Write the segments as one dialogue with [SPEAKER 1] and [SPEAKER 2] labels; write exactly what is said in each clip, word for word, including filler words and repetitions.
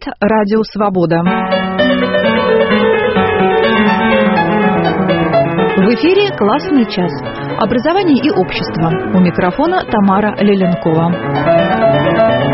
[SPEAKER 1] Радио Свобода. В эфире «Классный час». Образование и общество. У микрофона Тамара Леленкова.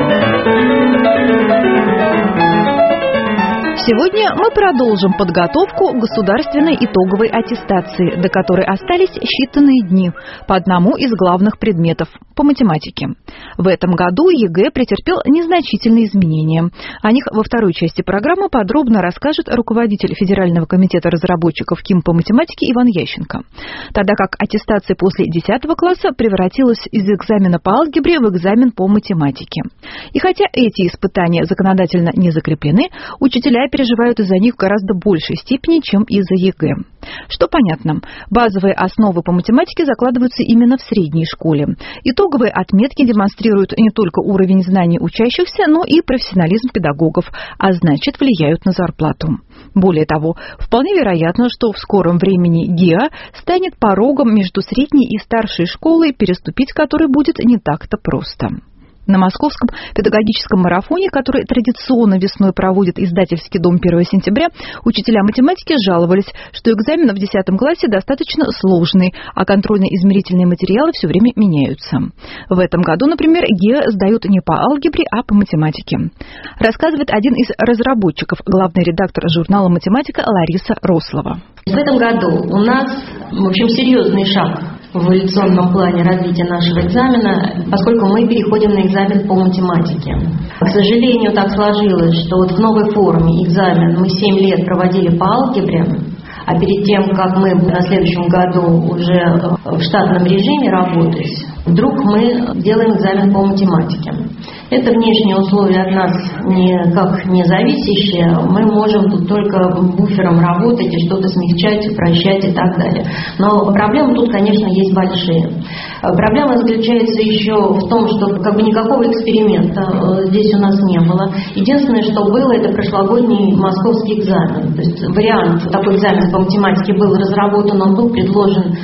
[SPEAKER 1] Сегодня мы продолжим подготовку государственной итоговой аттестации, до которой остались считанные дни, по одному из главных предметов – по математике. В этом году ЕГЭ претерпел незначительные изменения. О них во второй части программы подробно расскажет руководитель Федерального комитета разработчиков КИМ по математике Иван Ященко. Тогда как аттестация после десятого класса превратилась из экзамена по алгебре в экзамен по математике. И хотя эти испытания законодательно не закреплены, учителя переживают из-за них в гораздо большей степени, чем из-за ЕГЭ. Что понятно, базовые основы по математике закладываются именно в средней школе. Итоговые отметки демонстрируют не только уровень знаний учащихся, но и профессионализм педагогов, а значит, влияют на зарплату. Более того, вполне вероятно, что в скором времени ГИА станет порогом между средней и старшей школой, переступить который будет не так-то просто. На Московском педагогическом марафоне, который традиционно весной проводит издательский дом первого сентября, учителя математики жаловались, что экзамен в десятом классе достаточно сложный, а контрольно-измерительные материалы все время меняются. В этом году, например, ГИА сдают не по алгебре, а по математике. Рассказывает один из разработчиков, главный редактор журнала «Математика» Лариса Рослова.
[SPEAKER 2] В этом году у нас, в общем, серьезный шаг в эволюционном плане развития нашего экзамена, поскольку мы переходим на экзамен по математике. К сожалению, так сложилось, что вот в новой форме экзамен мы семь лет проводили по алгебре, а перед тем, как мы на следующем году уже в штатном режиме работать, вдруг мы делаем экзамен по математике. Это внешние условия от нас никак не зависящие, мы можем тут только буфером работать и что-то смягчать, упрощать и так далее. Но проблемы тут, конечно, есть большие. Проблема заключается еще в том, что как бы никакого эксперимента здесь у нас не было. Единственное, что было, это прошлогодний московский экзамен. То есть вариант, такой экзамен по математике был разработан, он был предложен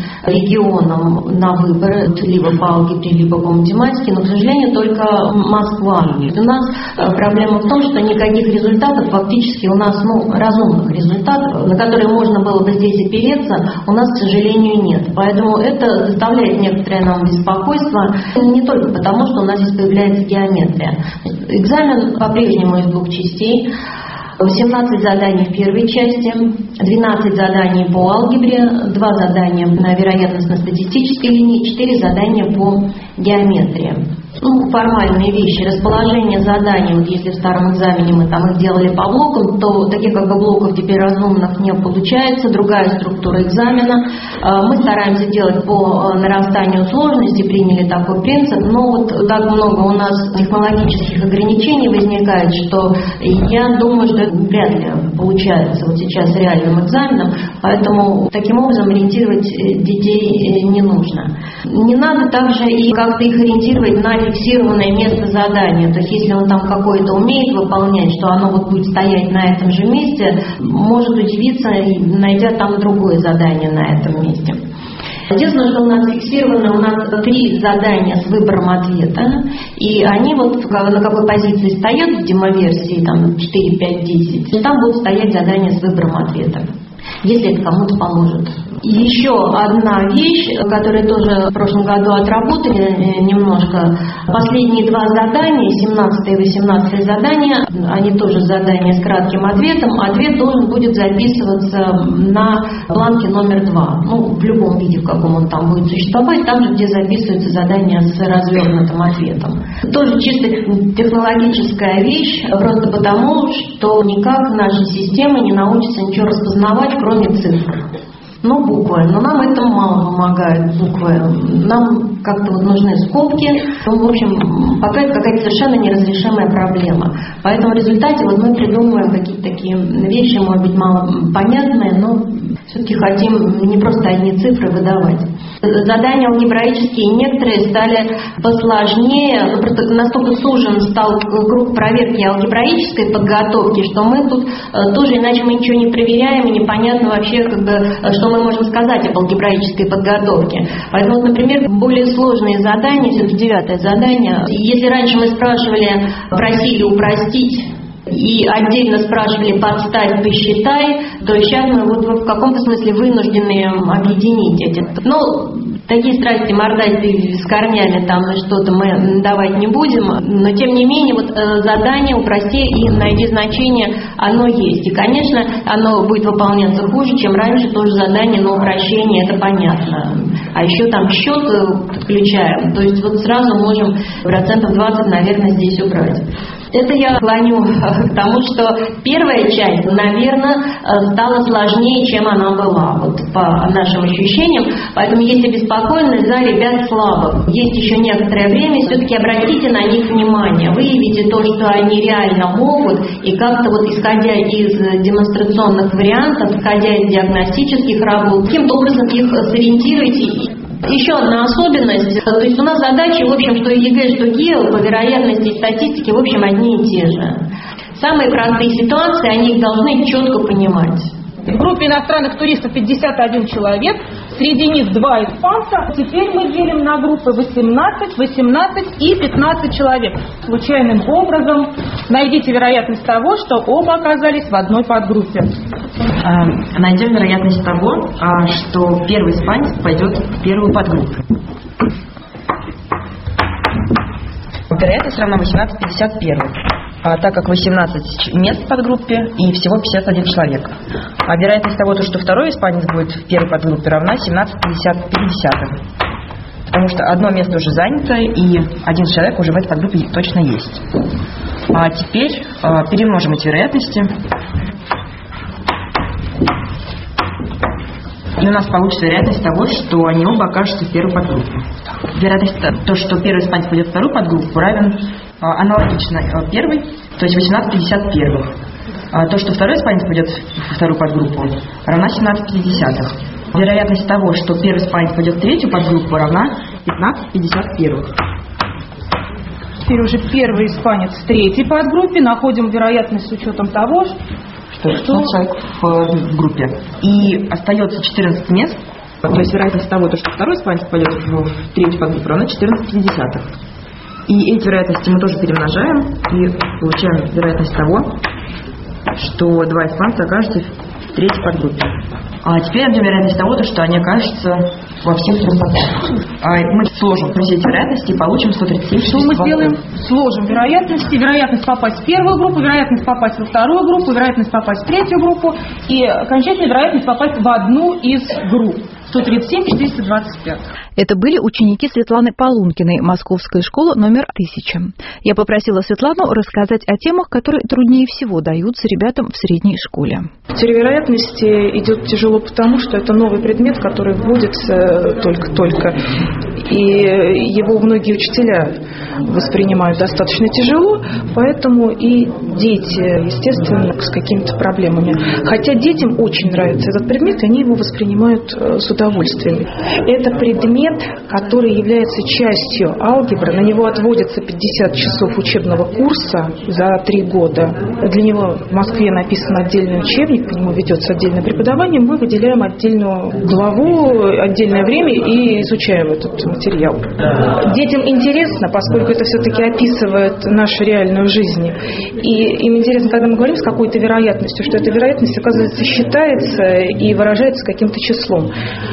[SPEAKER 2] регионам на выбор, либо по алгебре, либо по математике, но, к сожалению, только Москва. У нас проблема в том, что никаких результатов, фактически у нас, ну, разумных результатов, на которые можно было бы здесь опереться, у нас, к сожалению, нет. Поэтому это доставляет некоторое нам беспокойство, не только потому, что у нас здесь появляется геометрия. Экзамен по-прежнему из двух частей. семнадцать заданий в первой части, двенадцать заданий по алгебре, два задания на вероятностно-статистической линии, четыре задания по геометрии. Ну, формальные вещи, расположение заданий, вот если в старом экзамене мы там их делали по блокам, то таких как бы блоков теперь разумных не получается, другая структура экзамена. Мы стараемся делать по нарастанию сложности, приняли такой принцип, но вот так много у нас технологических ограничений возникает, что я думаю, что это вряд ли получается вот сейчас реальным экзаменом, поэтому таким образом ориентировать детей не нужно. Не надо также и как-то их ориентировать на фиксированное место задания. То есть если он там какое-то умеет выполнять, что оно вот будет стоять на этом же месте, может удивиться, найдя там другое задание на этом месте. Единственное, что у нас фиксировано, у нас три задания с выбором ответа, и они вот на какой позиции стоят в демоверсии, там четыре, пять, десять, там будут стоять задания с выбором ответа, если это кому-то поможет. Еще одна вещь, которую тоже в прошлом году отработали немножко. Последние два задания, семнадцатое и восемнадцатое задания, они тоже задания с кратким ответом. Ответ должен будет записываться на бланке номер два. Ну, в любом виде, в каком он там будет существовать, там же, где записывается задание с развернутым ответом. Тоже чисто технологическая вещь, просто потому, что никак наша система не научится ничего распознавать, кроме цифр. Ну, буквы. Но нам это мало помогает, буквы. Нам как-то вот нужны скобки. Ну, в общем, пока это какая-то совершенно неразрешимая проблема. Поэтому в результате вот мы придумываем какие-то такие вещи, может быть, мало понятные, но все-таки хотим не просто одни цифры выдавать. Задания алгебраические некоторые стали посложнее, ну, просто настолько сужен стал круг проверки алгебраической подготовки, что мы тут тоже, иначе мы ничего не проверяем, и непонятно вообще, как бы, что мы можем сказать об алгебраической подготовке. Поэтому, вот, например, более сложные задания, все-таки девятое задание, если раньше мы спрашивали, просили упростить и отдельно спрашивали «подставь, посчитай», то сейчас мы вот в каком-то смысле вынуждены объединить эти. Ну, такие страсти мордать с корнями там и что-то мы давать не будем, но тем не менее вот задание «упрости и найди значение», оно есть. И, конечно, оно будет выполняться хуже, чем раньше, тоже задание на упрощение, это понятно. А еще там счет подключаем, то есть вот сразу можем процентов двадцать, наверное, здесь убрать. Это я клоню к тому, что первая часть, наверное, стала сложнее, чем она была, вот по нашим ощущениям. Поэтому, если беспокойны за ребят слабых, есть еще некоторое время, все-таки обратите на них внимание, выявите то, что они реально могут, и как-то вот исходя из демонстрационных вариантов, исходя из диагностических работ, каким-то образом их сориентируйте. Еще одна особенность, то есть у нас задачи, в общем, что ЕГЭ, что ГИЭЛ, по вероятности и статистике, в общем, одни и те же. Самые простые ситуации, они их должны четко понимать.
[SPEAKER 3] В группе иностранных туристов пятьдесят один человек, среди них два испанца. Теперь мы делим на группы восемнадцать, восемнадцать и пятнадцать человек. Случайным образом найдите вероятность того, что оба оказались в одной подгруппе.
[SPEAKER 4] Найдем вероятность того, что первый испанец пойдет в первую подгруппу. Вероятность равна восемнадцать пятьдесят один. А так как восемнадцать мест в подгруппе и всего пятьдесят один человек. А вероятность того, что второй испанец будет в первой подгруппе, равна семнадцать пятьдесят пятьдесят. Потому что одно место уже занято, и один человек уже в этой подгруппе точно есть. А теперь а, перемножим эти вероятности. И у нас получится вероятность того, что они оба окажутся в первой подгруппе. Вероятность того, что первый испанец пойдет в вторую подгруппу, равен а, аналогично а, первой, то есть восемнадцать пятьдесят один. А то, что второй испанец пойдет в вторую подгруппу, равна семнадцать пятьдесят. Вероятность того, что первый испанец пойдет в третью подгруппу, равна пятнадцать пятьдесят один.
[SPEAKER 3] Теперь уже первый испанец в третьей подгруппе. Находим вероятность с учетом того,
[SPEAKER 4] что что человек в группе. И остается четырнадцать мест. То есть вероятность того, что второй испанец пойдет в третью подгруппу, равна четырнадцать пятьдесят. И эти вероятности мы тоже перемножаем и получаем вероятность того, что два испанца окажутся в третьей подгруппе. А теперь найдем вероятность того, что они окажутся во всех трех подгруппах. А мы сложим все эти вероятности и получим сто тридцать семь.
[SPEAKER 3] Что мы сделаем? Сложим вероятности. Вероятность попасть в первую группу, вероятность попасть во вторую группу, вероятность попасть в третью группу и окончательная вероятность попасть в одну из групп. сто тридцать семь четыреста двадцать пять.
[SPEAKER 1] Это были ученики Светланы Полункиной, Московской школы номер тысяча. Я попросила Светлану рассказать о темах, которые труднее всего даются ребятам в средней школе.
[SPEAKER 5] Теория вероятности идет тяжело потому, что это новый предмет, который вводится только-только. И его многие учителя воспринимают достаточно тяжело, поэтому и дети, естественно, с какими-то проблемами. Хотя детям очень нравится этот предмет, и они его воспринимают с удовольствием. Это предмет, который является частью алгебры. На него отводится пятьдесят часов учебного курса за три года. Для него в Москве написан отдельный учебник, по нему ведется отдельное преподавание. Мы выделяем отдельную главу, отдельное время и изучаем этот материал. Детям интересно, поскольку это все-таки описывает нашу реальную жизнь. И им интересно, когда мы говорим с какой-то вероятностью, что эта вероятность, оказывается, считается и выражается каким-то числом.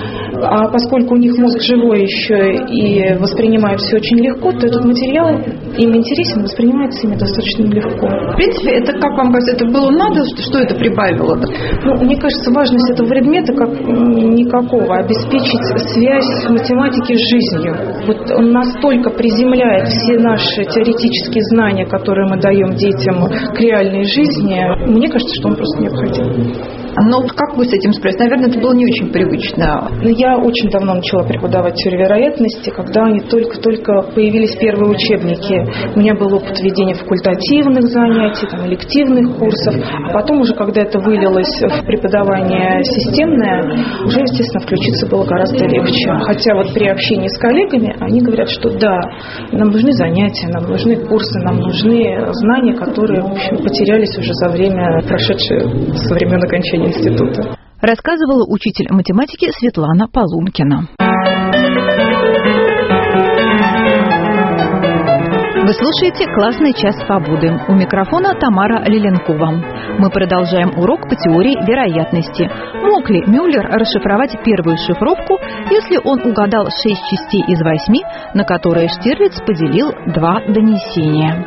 [SPEAKER 5] А поскольку у них мозг живой еще и воспринимает все очень легко, то этот материал им интересен, воспринимается ими достаточно легко.
[SPEAKER 6] В принципе, это, как вам кажется, это было надо? Что это прибавило?
[SPEAKER 5] Ну, мне кажется, важность этого предмета как никакого. Обеспечить связь математики с жизнью. Вот он настолько приземляет все наши теоретические знания, которые мы даем детям к реальной жизни. Мне кажется, что он просто необходим.
[SPEAKER 6] Но как вы с этим справились? Наверное, это было не очень привычно.
[SPEAKER 5] Я очень давно начала преподавать теорию вероятности, когда они только-только появились первые учебники. У меня был опыт ведения факультативных занятий, там, элективных курсов. А потом уже, когда это вылилось в преподавание системное, уже, естественно, включиться было гораздо легче. Хотя вот при общении с коллегами они говорят, что да, нам нужны занятия, нам нужны курсы, нам нужны знания, которые, в общем, потерялись уже за время, прошедшее со времен окончания института.
[SPEAKER 1] Рассказывала учитель математики Светлана Полункина. Вы слушаете «Классный час свободы». У микрофона Тамара Лиленкова. Мы продолжаем урок по теории вероятности. Мог ли Мюллер расшифровать первую шифровку, если он угадал шесть частей из восьми, на которые Штирлиц поделил два донесения?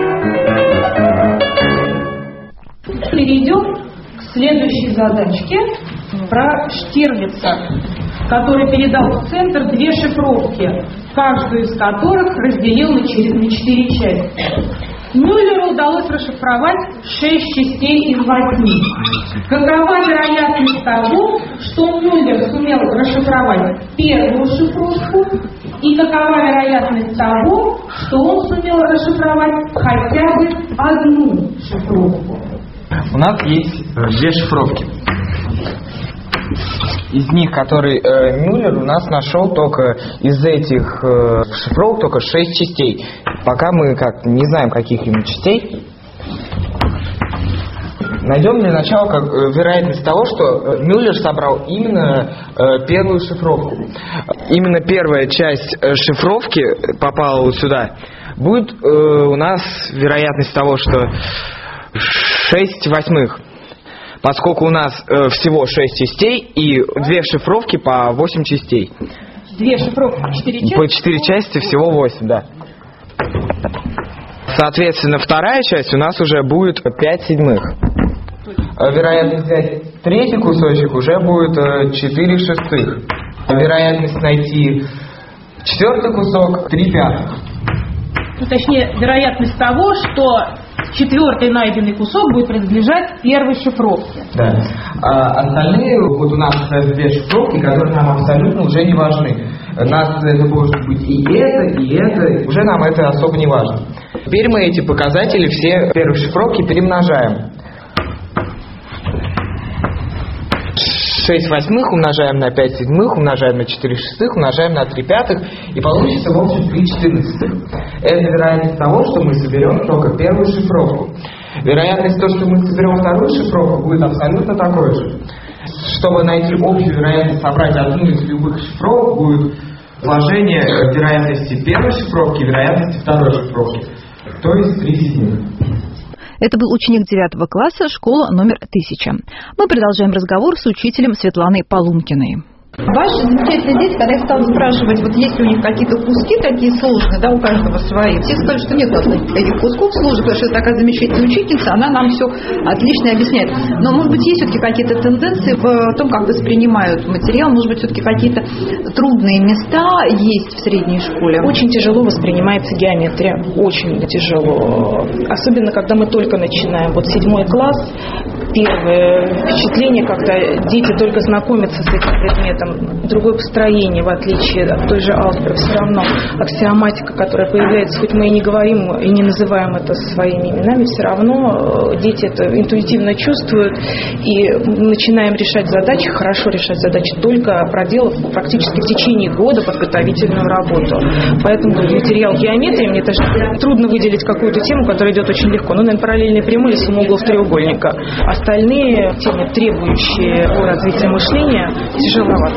[SPEAKER 3] Перейдем к следующей задачке про Штирлица, который передал в центр две шифровки, каждую из которых разделил на четыре части. Мюллеру удалось расшифровать шесть частей из восьми. Какова вероятность того, что Мюллер сумел расшифровать первую шифровку, и какова вероятность того, что он сумел расшифровать хотя бы одну шифровку?
[SPEAKER 7] У нас есть две шифровки. Из них, которые э, Мюллер у нас нашел только из этих э, шифровок только шесть частей. Пока мы как не знаем, каких именно частей. Найдем для начала как, э, вероятность того, что э, Мюллер собрал именно э, первую шифровку. Именно первая часть э, шифровки попала вот сюда. Будет э, у нас вероятность того, что шесть восьмых. Поскольку у нас э, всего шесть частей и две шифровки по восемь частей.
[SPEAKER 3] Две шифровки по четыре части?
[SPEAKER 7] По четыре части всего восемь, да. Соответственно, вторая часть у нас уже будет пять седьмых. Вероятность взять третий кусочек уже будет четыре шестых. Вероятность найти четвертый кусок три пятых.
[SPEAKER 3] Ну, точнее, вероятность того, что четвертый найденный кусок будет принадлежать первой шифровке.
[SPEAKER 7] Да. А остальные, вот у нас две шифровки, которые нам абсолютно уже не важны. Нас это может быть и это, и это, уже нам это особо не важно. Теперь мы эти показатели все первой шифровки перемножаем. шесть восьмых умножаем на пять седьмых, умножаем на четыре шестых, умножаем на три пятых, и получится в общем три четырнадцатых. Это вероятность того, что мы соберем только первую шифровку. Вероятность того, что мы соберем вторую шифровку, будет абсолютно такой же. Чтобы найти общую вероятность собрать одну из любых шифровок, будет сложение вероятности первой шифровки и вероятности второй шифровки, то есть три седьмых.
[SPEAKER 1] Это был ученик девятого класса, школа номер тысяча. Мы продолжаем разговор с учителем Светланой Полункиной.
[SPEAKER 6] Ваши замечательные дети, когда я стала спрашивать, вот есть ли у них какие-то куски такие сложные, да, у каждого свои, все сказали, что нет таких кусков сложных, потому что это такая замечательная учительница, она нам все отлично объясняет. Но, может быть, есть все-таки какие-то тенденции в том, как воспринимают материал, может быть, все-таки какие-то трудные места есть в средней школе?
[SPEAKER 5] Очень тяжело воспринимается геометрия, очень тяжело. Особенно, когда мы только начинаем. Вот седьмой класс, первое впечатление, когда дети только знакомятся с этим предметом, другое построение, в отличие от той же алгебры, все равно аксиоматика, которая появляется, хоть мы и не говорим, и не называем это своими именами, все равно дети это интуитивно чувствуют, и начинаем решать задачи, хорошо решать задачи, только проделав практически в течение года подготовительную работу. Поэтому материал геометрии, мне даже трудно выделить какую-то тему, которая идет очень легко. Ну, наверное, параллельные прямые, семь углов треугольника. Остальные темы, требующие развития мышления, тяжеловато.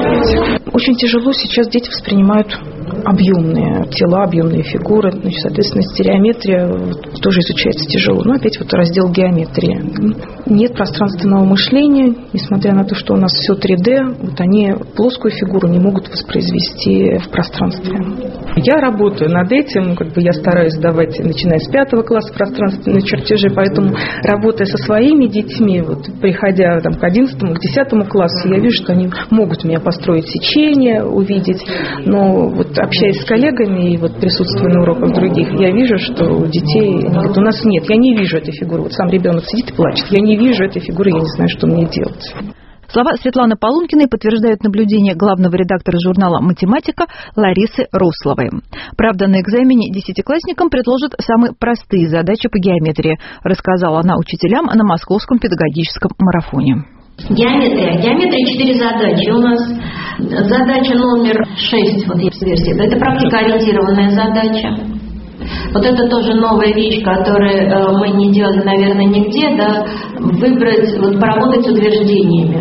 [SPEAKER 5] Очень тяжело сейчас дети воспринимают объемные тела, объемные фигуры. Значит, соответственно, стереометрия тоже изучается тяжело. Но опять вот раздел геометрии. Нет пространственного мышления, несмотря на то, что у нас все три дэ, вот они плоскую фигуру не могут воспроизвести в пространстве. Я работаю над этим, как бы я стараюсь давать, начиная с пятого класса, пространственные чертежи, поэтому, работая со своими детьми, вот, приходя там, к одиннадцатому, к десятому классу, я вижу, что они могут меня построить сечение, увидеть, но вот общаясь с коллегами и вот присутствуя на уроках других, я вижу, что у детей, говорят, у нас нет, я не вижу этой фигуры. Вот сам ребенок сидит и плачет, я не вижу этой фигуры, я не знаю, что мне делать.
[SPEAKER 1] Слова Светланы Полункиной подтверждают наблюдения главного редактора журнала «Математика» Ларисы Рословой. Правда, на экзамене десятиклассникам предложат самые простые задачи по геометрии, рассказала она учителям на Московском педагогическом марафоне.
[SPEAKER 2] Геометрия. Геометрия четыре задачи. У нас задача номер шесть, вот есть версия, это практикоориентированная задача. Вот это тоже новая вещь, которую э, мы не делали, наверное, нигде, да, выбрать, вот, поработать с утверждениями.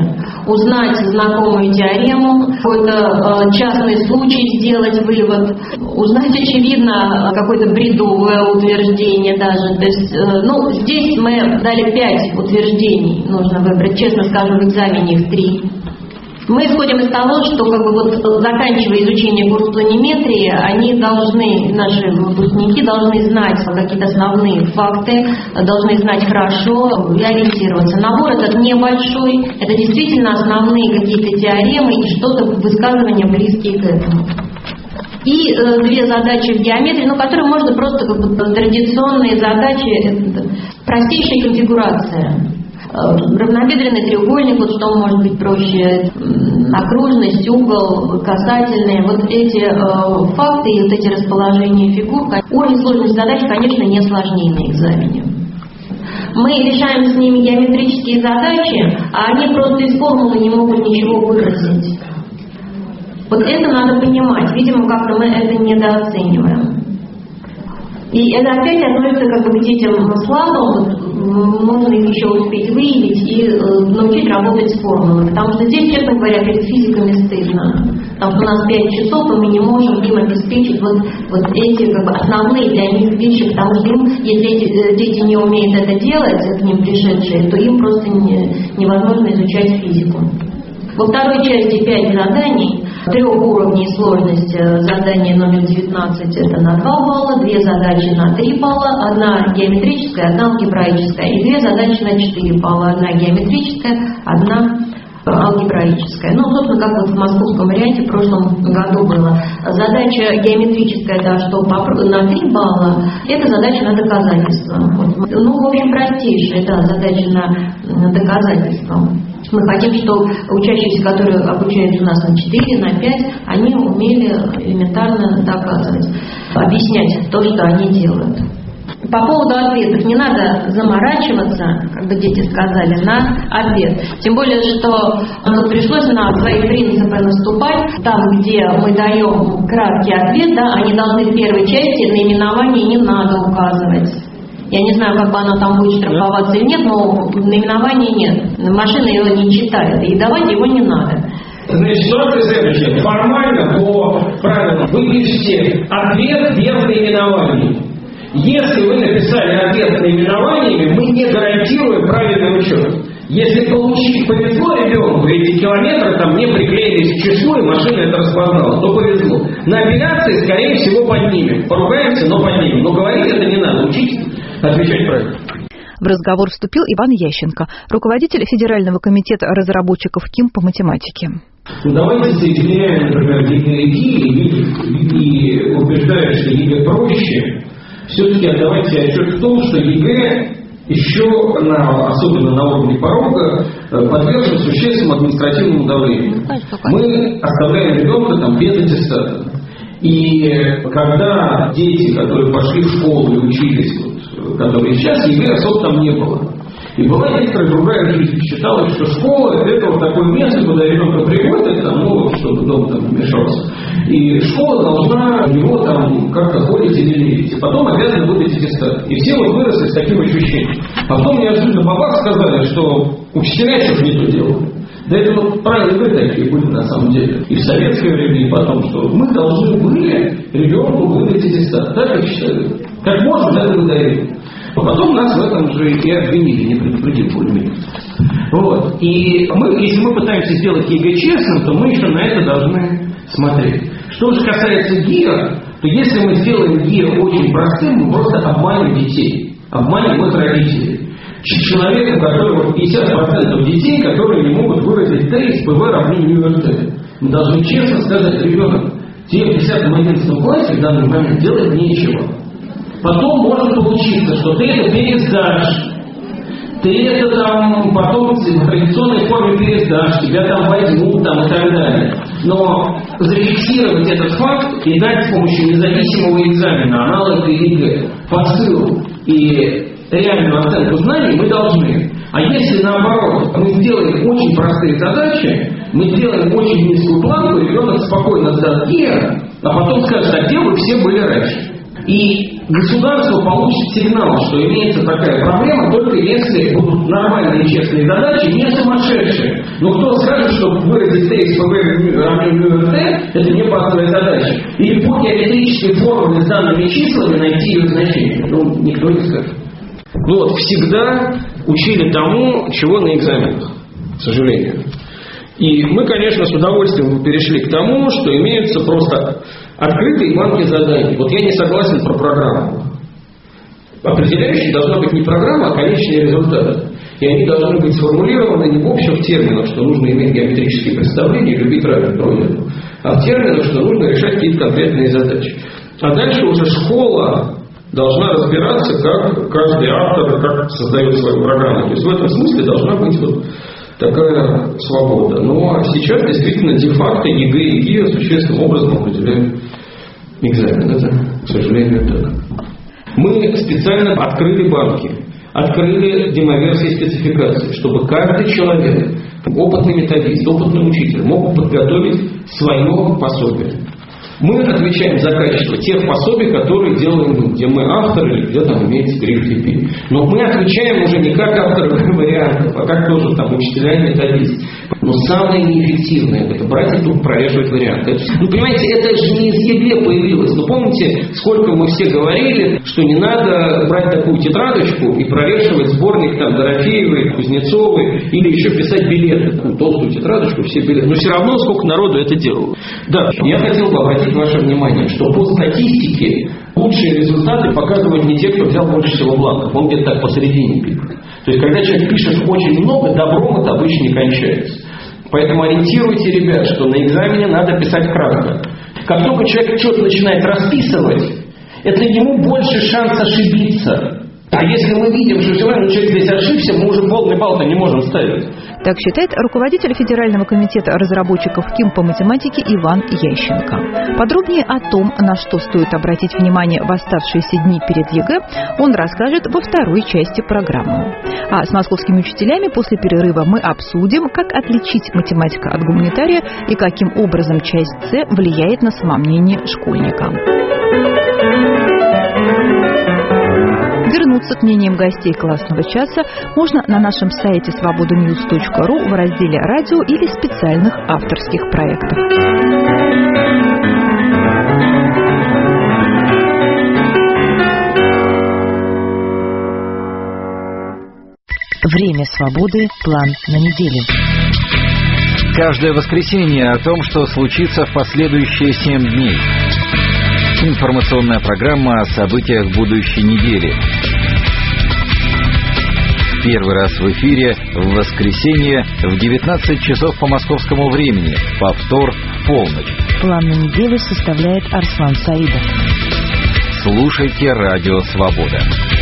[SPEAKER 2] узнать знакомую теорему, какой-то частный случай сделать вывод, узнать, очевидно, какое-то бредовое утверждение даже. То есть, ну, здесь мы дали пять утверждений, нужно выбрать, честно скажу, в экзамене их три. Мы исходим из того, что как бы вот заканчивая изучение курса планиметрии, они должны, наши выпускники должны знать какие-то основные факты, должны знать хорошо и ориентироваться. Набор этот небольшой, это действительно основные какие-то теоремы и что-то высказывания близкие к этому. И э, две задачи в геометрии, ну, которые можно просто как бы традиционные задачи, это простейшая конфигурация. Равнобедренный треугольник, вот что может быть проще, окружность, угол, касательные, вот эти э, факты и вот эти расположения фигур, уровень сложности задач, конечно, не сложнее на экзамене. Мы решаем с ними геометрические задачи, а они просто из формулы не могут ничего выразить. Вот это надо понимать, видимо, как-то мы это недооцениваем. И это опять относится как бы к детям слабым, можно их еще успеть выявить и э, научить работать с формулой. Потому что здесь, честно говоря, перед физиками стыдно. Потому что у нас пять часов, и мы не можем им обеспечить вот, вот эти как бы, основные для них вещи, потому что им, если эти дети не умеют это делать, к ним пришедшие, то им просто не, невозможно изучать физику. Во второй части пять заданий, трех уровней сложности. Задание номер девятнадцать это на два балла, две задачи на три балла, одна геометрическая, одна алгебраическая, и две задачи на четыре балла, одна геометрическая, одна алгебраическая. Ну, собственно, как вот в московском варианте в прошлом году было. Задача геометрическая, да, что на три балла, это задача на доказательство. Ну, в общем, простейшая, да, задача на, на доказательство. Мы хотим, чтобы учащиеся, которые обучаются у нас на четыре, на пять, они умели элементарно доказывать, объяснять то, что они делают. По поводу ответов не надо заморачиваться, как бы дети сказали, на ответ. Тем более, что ну, пришлось на свои принципы наступать. Там, где мы даем краткий ответ, да, они должны в первой части наименование не надо указывать. Я не знаю, как бы оно там будет штрафоваться или нет, но наименования нет. Машина его не читает, и давать его не надо.
[SPEAKER 8] Значит, ситуация следующая. Формально, по правилам, вы пишете ответ без наименований. Если вы написали ответ с наименованиями, мы не гарантируем правильный учет. Если получить повезло ребенку, эти километры там не приклеились к числу, и машина это распознала, то повезло. На апелляции, скорее всего, поднимем. Поругаемся, но поднимем. Но говорить это не надо, учить, отвечать правильно.
[SPEAKER 1] В разговор вступил Иван Ященко, руководитель Федерального комитета разработчиков КИМ по математике.
[SPEAKER 8] Ну, давайте соединяем, например, ЕГЭ и, и убеждая, что ЕГЭ проще, все-таки отдавайте отчет в том, что ЕГЭ еще, на, особенно на уровне порога, подвержен существенному административному давлению. Мы оставляем ребенка там без аттестата. И когда дети, которые пошли в школу и учились, вот, которые сейчас, ЕГЭ особо там не было. И была некоторая другая жизнь. Считалось, что школа это вот такое место, куда ребенка приводят, там, ну, чтобы дома там вмешался. И школа должна его там как-то ходить или лечить. И потом обязаны выдать аттестат. И все вот выросли с таким ощущением. А потом неожиданно бабах сказали, что учителя что-то не то делают. Да это вот правила игры такие были на самом деле. И в советское время, и потом, что мы должны были ребенку выдать аттестат. Так как считали. Как можно, так и выдали. А потом нас в этом же и обвинили, не предупредили более-менее. Вот. И мы, если мы пытаемся сделать ЕГЭ честным, то мы еще на это должны смотреть. Что же касается ГИА, то если мы сделаем ГИА очень простым, мы просто обманем детей, обманем их родителей. Человек, у которого пятьдесят процентов детей, которые не могут выразить Т из ПВ равнение ЮРТ. Мы должны честно сказать, ребенок, тебе в десятом-одиннадцатом классе в данный момент делать нечего. Потом может получиться, что ты это пересдашь, ты это там потом в традиционной форме пересдашь, тебя там возьмут там, и так далее. Но зафиксировать этот факт и дать с помощью независимого экзамена, аналога ЕГЭ, посыл и реальную оценку знаний мы должны. А если наоборот мы сделаем очень простые задачи, мы сделаем очень низкую планку, ребенок спокойно сдаст ГИА, а потом скажет, а где вы все были раньше? И государство получит сигнал, что имеется такая проблема, только если будут нормальные честные задачи, не сумасшедшие. Но кто скажет, что выразить Т, СПБ равно МРТ, это не базовая задача. Или по геометрической формуле с данными числами найти ее значение. Ну, никто не скажет. Ну вот, всегда учили тому, чего на экзаменах, к сожалению. И мы, конечно, с удовольствием перешли к тому, что имеются просто открытые банки заданий. Вот я не согласен про программу. Определяющей должна быть не программа, а конечные результаты. И они должны быть сформулированы не в общих терминах, что нужно иметь геометрические представления и любить родину, а в терминах, что нужно решать какие-то конкретные задачи. А дальше уже школа должна разбираться, как каждый автор как создает свою программу. То есть в этом смысле должна быть вот такая свобода. Но сейчас действительно де-факто ЕГЭ и ГИА существенным образом определяют экзамен. Это, к сожалению, так. Мы специально открыли банки, открыли демоверсии спецификации, чтобы каждый человек, опытный методист, опытный учитель, мог подготовить свое пособие. Мы отвечаем за качество тех пособий, которые делаем мы, где мы авторы или где там имеется гриф и пи. Но мы отвечаем уже не как авторы вариантов, а как тоже там учителя и методисты. Но самое неэффективное – это брать и тут прореживать варианты. Ну, понимаете, это же не из ЕГЭ появилось. Ну, помните, сколько мы все говорили, что не надо брать такую тетрадочку и прорешивать сборник там Дорофеевой, Кузнецовой или еще писать билеты. Такую толстую тетрадочку, все билеты. Но все равно сколько народу это делало. Да, я хотел бы обратить ваше внимание, что по статистике лучшие результаты показывают не те, кто взял больше всего бланков. Он где-то так посередине пикает. То есть, когда человек пишет очень много, добром это обычно не кончается. Поэтому ориентируйте, ребят, что на экзамене надо писать кратко. Как только человек что-то начинает расписывать, это ему больше шанс ошибиться. А если мы видим, что сегодня человек здесь ошибся, мы уже полный балл-то не можем ставить.
[SPEAKER 1] Так считает руководитель Федерального комитета разработчиков КИМ по математике Иван Ященко. Подробнее о том, на что стоит обратить внимание в оставшиеся дни перед ЕГЭ, он расскажет во второй части программы. А с московскими учителями после перерыва мы обсудим, как отличить математика от гуманитария и каким образом часть С влияет на самомнение школьника. Вернуться к мнениям гостей классного часа можно на нашем сайте свобода ньюс точка ру в разделе «Радио» или специальных авторских проектах.
[SPEAKER 9] Время свободы. План на неделю.
[SPEAKER 10] Каждое воскресенье о том, что случится в последующие семь дней. Информационная программа о событиях будущей недели. Первый раз в эфире в воскресенье в девятнадцать часов по московскому времени. Повтор в полночь.
[SPEAKER 9] План на неделю составляет Арслан Саидов.
[SPEAKER 10] Слушайте «Радио Свобода».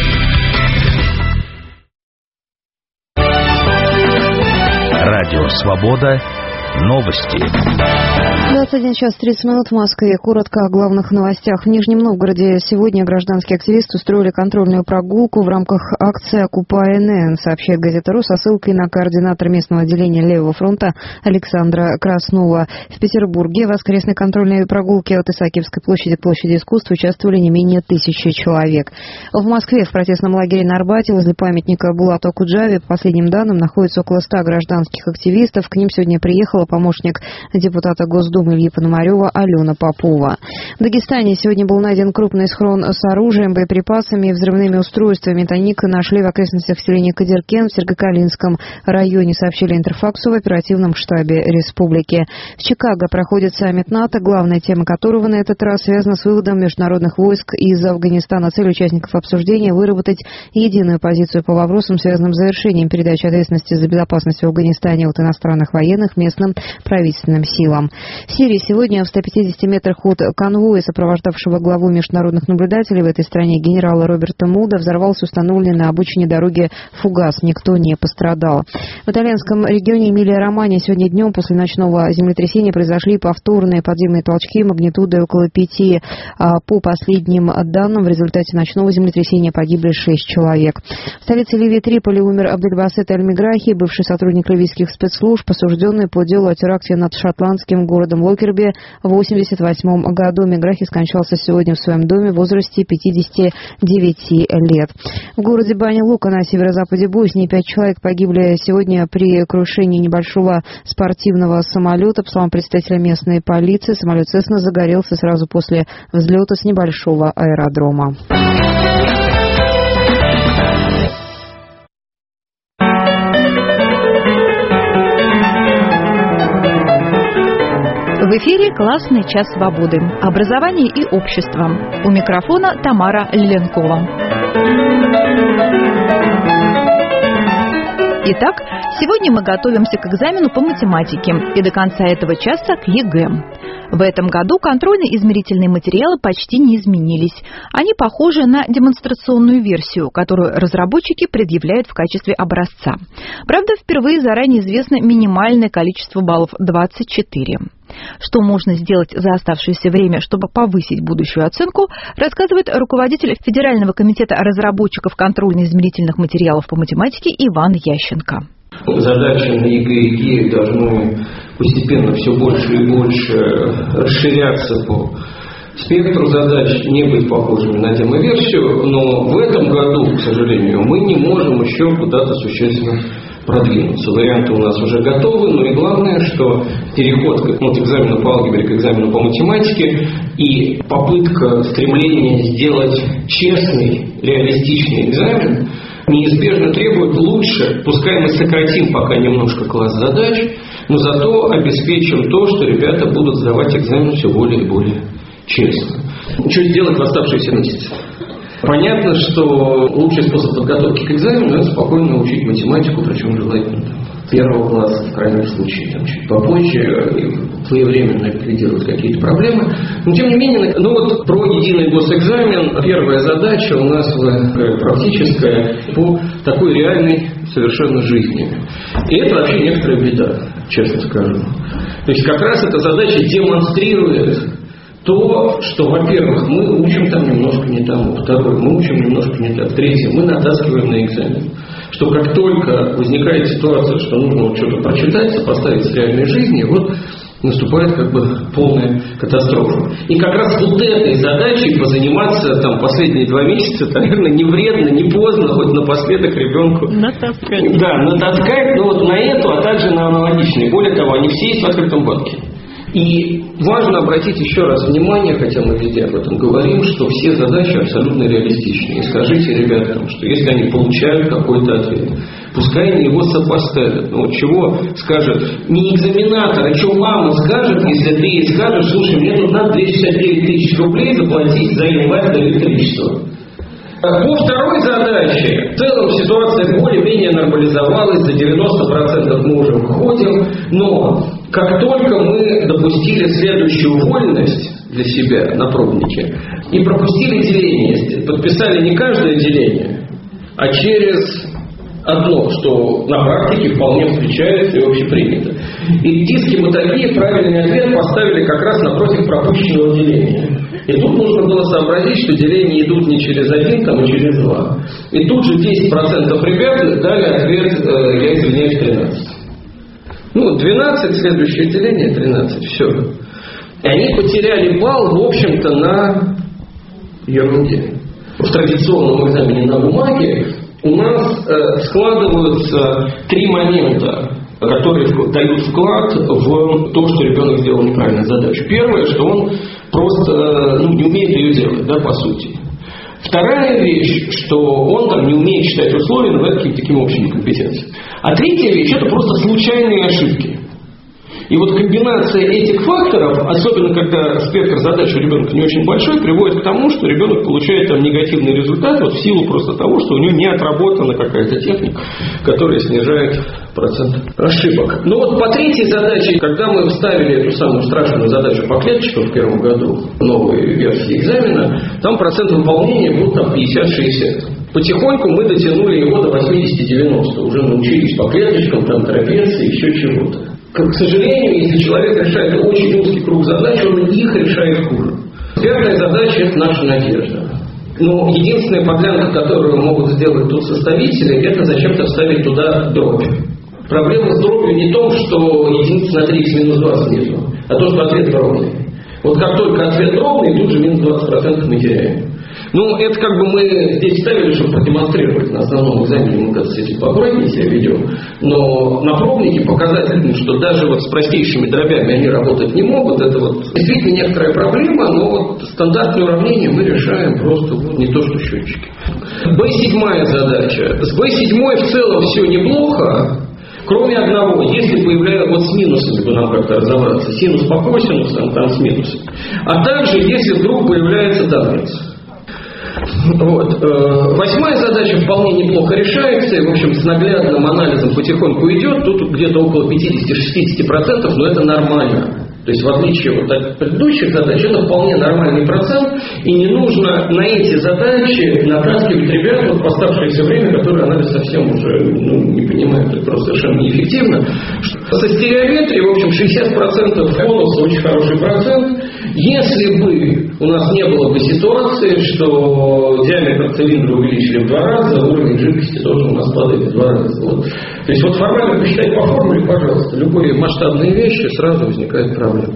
[SPEAKER 11] Радио Свобода. Новости.
[SPEAKER 12] двадцать один час тридцать минут в Москве. Коротко о главных новостях. В Нижнем Новгороде сегодня гражданские активисты устроили контрольную прогулку в рамках акции «Окупай эн эн», сообщает газета «Ру» со ссылкой на координатора местного отделения Левого фронта Александра Краснова. В Петербурге в воскресной контрольной прогулке от Исаакиевской площади к площади искусств участвовали не менее тысячи человек. В Москве в протестном лагере на Арбате возле памятника Булату Акуджаве, по последним данным, находится около ста гражданских активистов. К ним сегодня приехала помощник депутата Госдумы Ильи Пономарева Алена Попова. В Дагестане сегодня был найден крупный схрон с оружием, боеприпасами и взрывными устройствами. Таник нашли в окрестностях селения Кадыркен в Сергокалинском районе, сообщили Интерфаксу в оперативном штабе республики. В Чикаго проходит саммит НАТО, главная тема которого на этот раз связана с выводом международных войск из Афганистана. Цель участников обсуждения – выработать единую позицию по вопросам, связанным с завершением передачи ответственности за безопасность в Афганистане от иностранных военных местным правительственным силам. В Сирии сегодня в ста пятидесяти метрах от конвоя, сопровождавшего главу международных наблюдателей в этой стране генерала Роберта Муда, взорвался установленный на обочине дороги фугас. Никто не пострадал. В итальянском регионе Эмилия-Романья сегодня днем после ночного землетрясения произошли повторные подземные толчки магнитудой около пяти. По последним данным, в результате ночного землетрясения погибли шесть человек. В столице Ливии Триполи умер Абдельбасет Аль-Миграхи, бывший сотрудник ливийских спецслужб, осужденный по делу делу о теракте над шотландским городом Локерби в восемьдесят восьмом году. Меграхи скончался сегодня в своем доме в возрасте пятидесяти девяти лет. В городе Бани-Лука на северо-западе Боснии пять человек погибли сегодня при крушении небольшого спортивного самолета. По словам представителя местной полиции, самолет «Цесна» загорелся сразу после взлета с небольшого аэродрома.
[SPEAKER 1] В эфире «Классный час свободы». Образование и общество. У микрофона Тамара Лиленкова. Итак, сегодня мы готовимся к экзамену по математике и до конца этого часа к ЕГЭ. В этом году контрольно-измерительные материалы почти не изменились. Они похожи на демонстрационную версию, которую разработчики предъявляют в качестве образца. Правда, впервые заранее известно минимальное количество баллов – двадцать четыре. Что можно сделать за оставшееся время, чтобы повысить будущую оценку, рассказывает руководитель Федерального комитета разработчиков контрольно-измерительных материалов по математике Иван Ященко.
[SPEAKER 8] Задачи на ЕГЭ и ГИЭК должны постепенно все больше и больше расширяться по спектру задач, не быть похожими на демоверсию, но в этом году, к сожалению, мы не можем еще куда-то существенно продвинуться. Варианты у нас уже готовы, но и главное, что переход к ну, экзамену по алгебре, к экзамену по математике и попытка, стремление сделать честный, реалистичный экзамен неизбежно требует лучше, пускай мы сократим пока немножко класс задач, но зато обеспечим то, что ребята будут сдавать экзамен все более и более честно. Что сделать в оставшиеся месяцы? Понятно, что лучший способ подготовки к экзамену – это спокойно учить математику, причем желательно там, первого класса, в крайнем случае, там, чуть попозже, и своевременно ликвидировать какие-то проблемы. Но тем не менее, ну вот про единый госэкзамен первая задача у нас практическая по такой реальной совершенно жизни. И это вообще некоторая беда, честно скажу. То есть как раз эта задача демонстрирует то, что, во-первых, мы учим там немножко не тому, второе, мы учим немножко не так, третье, мы натаскиваем на экзамен. Что как только возникает ситуация, что нужно вот что-то прочитать, сопоставить с реальной жизнью, вот наступает как бы полная катастрофа. И как раз вот этой задачей позаниматься там последние два месяца, наверное, не вредно, не поздно, хоть напоследок ребенку натаскать. Да, натаскать, но вот на эту, а также на аналогичные. Более того, они все есть в открытом банке. И важно обратить еще раз внимание, хотя мы везде об этом говорим, что все задачи абсолютно реалистичны. И скажите ребятам, что если они получают какой-то ответ, пускай они его сопоставят. Ну, чего скажет не экзаменатор, а что мама скажет, если ты ей скажешь: слушай, мне тут надо двести шестьдесят девять тысяч рублей заплатить за январь до электричества. По второй задаче, в целом ситуация более-менее нормализовалась, за девяносто процентов мы уже выходим, но как только мы допустили следующую вольность для себя на пробнике и пропустили деление, подписали не каждое деление, а через одно, что на практике вполне встречается и общепринято. И диски мы такие, правильный ответ поставили как раз напротив пропущенного деления. И тут нужно было сообразить, что деления идут не через один, там, а через два. И тут же десять процентов ребят дали ответ, э, я извиняюсь, тринадцать. Ну, двенадцать, следующее деление, тринадцать, все. И они потеряли балл, в общем-то, на ерунде. В традиционном экзамене на бумаге у нас э, складываются три момента, которые дают вклад в то, что ребенок сделал неправильную задачу. Первое, что он просто ну, не умеет ее делать, да, по сути. Вторая вещь, что он там не умеет читать условия, но это каким-то таким общим компетенциям. А третья вещь, это просто случайные ошибки. И вот комбинация этих факторов, особенно когда спектр задач у ребенка не очень большой, приводит к тому, что ребенок получает там негативный результат вот в силу просто того, что у него не отработана какая-то техника, которая снижает процент ошибок. Но вот по третьей задаче, когда мы вставили эту самую страшную задачу по клеточкам в первом году, новой версии экзамена, там процент выполнения был там пятьдесят-шестьдесят. Потихоньку мы дотянули его до восемьдесят-девяносто. Уже научились по клеточкам, там трапеции, еще чего-то. К сожалению, если человек решает очень узкий круг задач, он их решает хуже. Пятая задача – это наша надежда. Но единственная подлянка, которую могут сделать тут составители, это зачем-то вставить туда дробь.
[SPEAKER 13] Проблема здоровья не в том, что единица на три х минус двадцать внизу, а то, что ответ ровный. Вот как только ответ ровный, тут же минус двадцать процентов мы теряем. Ну, это как бы мы здесь ставили, чтобы продемонстрировать. На основном экзамене мы, как с этим поаккуратнее себя ведем. Но на пробнике показать людям, что даже вот с простейшими дробями они работать не могут. Это вот действительно некоторая проблема, но вот стандартные уравнения мы решаем просто вот, не то, что счетчики. бэ семь задача. С бэ семь в целом все неплохо. Кроме одного, если появляется, вот с минусами бы нам как-то разобраться, синус по косинусам, там с минусом. А также, если вдруг появляется таблица. Вот. Восьмая задача вполне неплохо решается, и, в общем, с наглядным анализом потихоньку идет, тут где-то около пятьдесят-шестьдесят процентов, но это нормально. То есть, в отличие вот от предыдущих задач, это вполне нормальный процент, и не нужно на эти задачи натаскивать ребят вот в оставшееся время, которые анализ совсем уже ну, не понимают, это просто совершенно неэффективно. Со стереометрией, в общем, шестьдесят процентов бонуса очень хороший процент. Если бы у нас не было бы ситуации, что диаметр цилиндра увеличили в два раза, уровень жидкости тоже у нас падает в два раза. Вот. То есть вот формально посчитать по формуле, пожалуйста, любые масштабные вещи, сразу возникает проблема.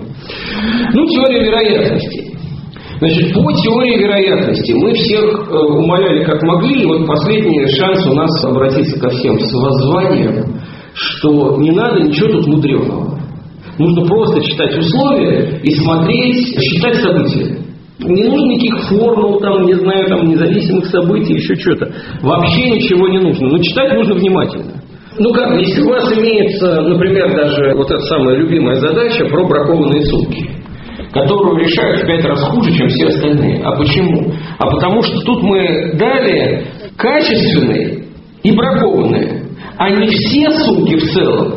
[SPEAKER 13] Ну, теория вероятностей. Значит, по теории вероятности мы всех э, умоляли как могли, и вот последний шанс у нас обратиться ко всем с воззванием, что не надо ничего тут мудреного. Нужно просто читать условия и смотреть, считать события. Не нужно никаких формул, там, не знаю, там, независимых событий, еще что-то. Вообще ничего не нужно. Но читать нужно внимательно. Ну как, если у вас имеется, например, даже вот эта самая любимая задача про бракованные сумки, которую решают в пять раз хуже, чем все остальные. А почему? А потому что тут мы дали качественные и бракованные, а не все сумки в целом,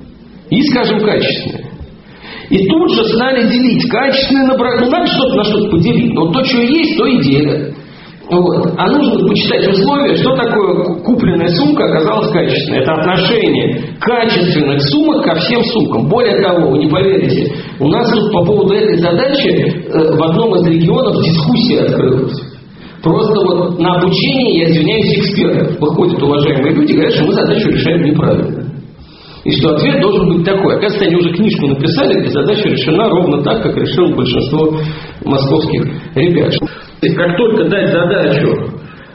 [SPEAKER 13] и, скажем, качественные. И тут же стали делить качественные на брак. Ну, надо что-то на что-то поделить. Но то, что есть, то и делят. Вот. А нужно почитать условия, что такое купленная сумка оказалась качественной. Это отношение качественных сумок ко всем сумкам. Более того, вы не поверите, у нас тут по поводу этой задачи в одном из регионов дискуссия открылась. Просто вот на обучении, я извиняюсь, экспертов выходят уважаемые люди и говорят, что мы задачу решаем неправильно. И что ответ должен быть такой. Оказывается, они уже книжку написали, где задача решена ровно так, как решило большинство московских ребят. То есть, как только дать задачу,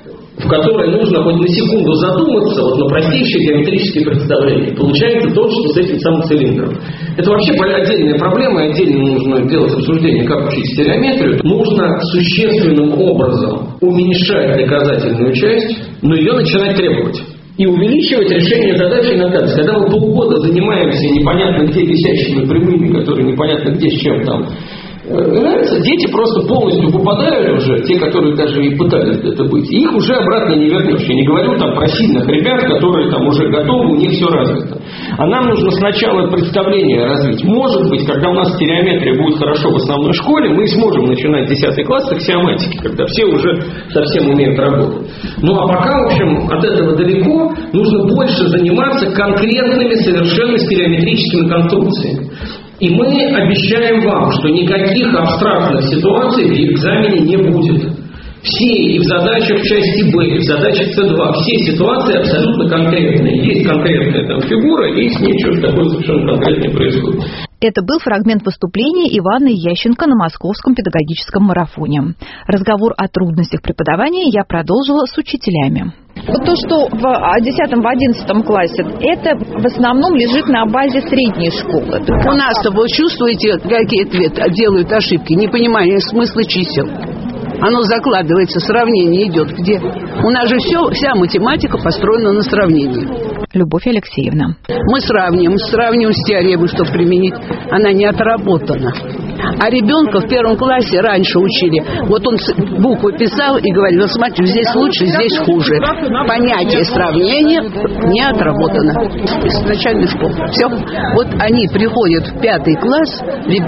[SPEAKER 13] в которой нужно хоть на секунду задуматься, вот на простейшие геометрические представления, получается то, что с этим самым цилиндром. Это вообще отдельная проблема, и отдельно нужно делать обсуждение, как учить стереометрию. Нужно существенным образом уменьшать доказательную часть, но ее начинать требовать. И увеличивать решение задачи иногда. Когда мы полгода занимаемся непонятно где висящими прямыми, которые непонятно где с чем там нравятся, дети просто полностью попадают уже, те, которые даже и пытались это быть, и их уже обратно не вернешь. Я не говорю там про сильных ребят, которые там уже готовы, у них все развито. А нам нужно сначала представление развить. Может быть, когда у нас стереометрия будет хорошо в основной школе, мы сможем начинать десятый класс с аксиоматики, когда все уже совсем умеют работать. Ну а пока, в общем, от этого далеко, нужно больше заниматься конкретными совершенно стереометрическими конструкциями. И мы обещаем вам, что никаких абстрактных ситуаций в экзамене не будет. Все и в задачах части Б, и в задачах С два, все ситуации абсолютно конкретные. Есть конкретная там фигура, и с ней что-то такое совершенно конкретное происходит.
[SPEAKER 1] Это был фрагмент выступления Ивана Ященко на Московском педагогическом марафоне. Разговор о трудностях преподавания я продолжила с учителями. Вот то, что в десятом-одиннадцатом классе, это в основном лежит на базе средней школы.
[SPEAKER 14] У нас-то вы чувствуете, какие ответы делают ошибки, не понимая смысла чисел. Оно закладывается, сравнение идет где? У нас же все, вся математика построена на сравнении.
[SPEAKER 1] Любовь Алексеевна.
[SPEAKER 14] Мы сравним, сравним с теоремой, чтобы применить. Она не отработана. А ребенка в первом классе раньше учили. Вот он буквы писал и говорил, вот смотри, здесь лучше, здесь хуже. Понятие сравнения не отработано. Из начальной школы. Все. Вот они приходят в пятый класс,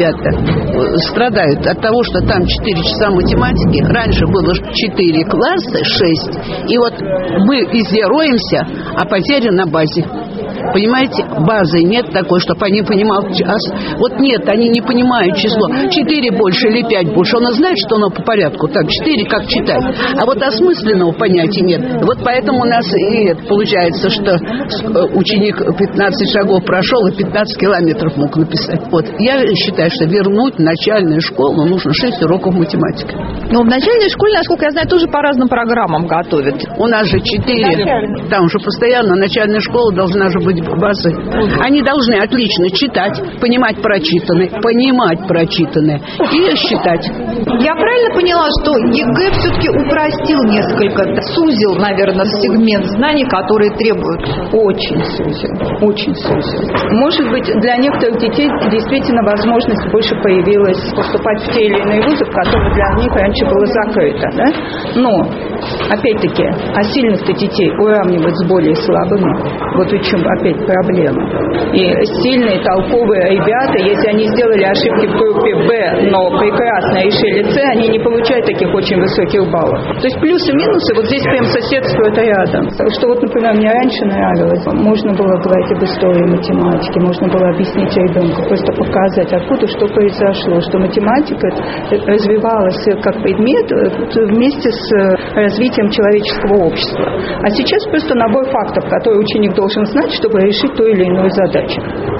[SPEAKER 14] ребята, страдают от того, что там четыре часа математики. Раньше было четыре класса, шесть. И вот мы изъероемся, а потери на базе. Понимаете, базы нет такой, чтобы они понимали час. Вот нет, они не понимают число. четыре больше или пять больше. Он знает, что оно по порядку. Так, четыре как читать. А вот осмысленного понятия нет. Вот поэтому у нас и получается, что ученик пятнадцать шагов прошел и пятнадцать километров мог написать. Вот. Я считаю, что вернуть в начальную школу нужно шесть уроков математики.
[SPEAKER 1] Но в начальной школе, насколько я знаю, тоже по разным программам готовят.
[SPEAKER 14] У нас же четыре. Там же постоянно начальная школа должна же быть базой. Они должны отлично читать, понимать прочитанное, понимать прочитанное и считать.
[SPEAKER 1] Я правильно поняла, что ЕГЭ все-таки упростил несколько, сузил, наверное, сегмент знаний, которые требуют?
[SPEAKER 15] Очень сузил, очень сузил. Может быть, для некоторых детей действительно возможность больше появилась поступать в те или иные вузы, которые для них раньше было закрыто, да? Но, опять-таки, а сильных-то детей уравнивать с более слабыми, вот в чем опять проблема. И сильные, толковые ребята, если они сделали ошибки в группе Б, но прекрасно решили С, они не получают таких очень высоких баллов. То есть плюсы-минусы вот здесь прям соседствуют рядом. Что вот, например, мне раньше нравилось, можно было говорить об истории математики, можно было объяснить ребенку, просто показать, откуда что произошло, что математика развивалась как предмет вместе с развитием человеческого общества. А сейчас просто набор фактов, которые ученик должен знать, чтобы решить ту или иную задачу.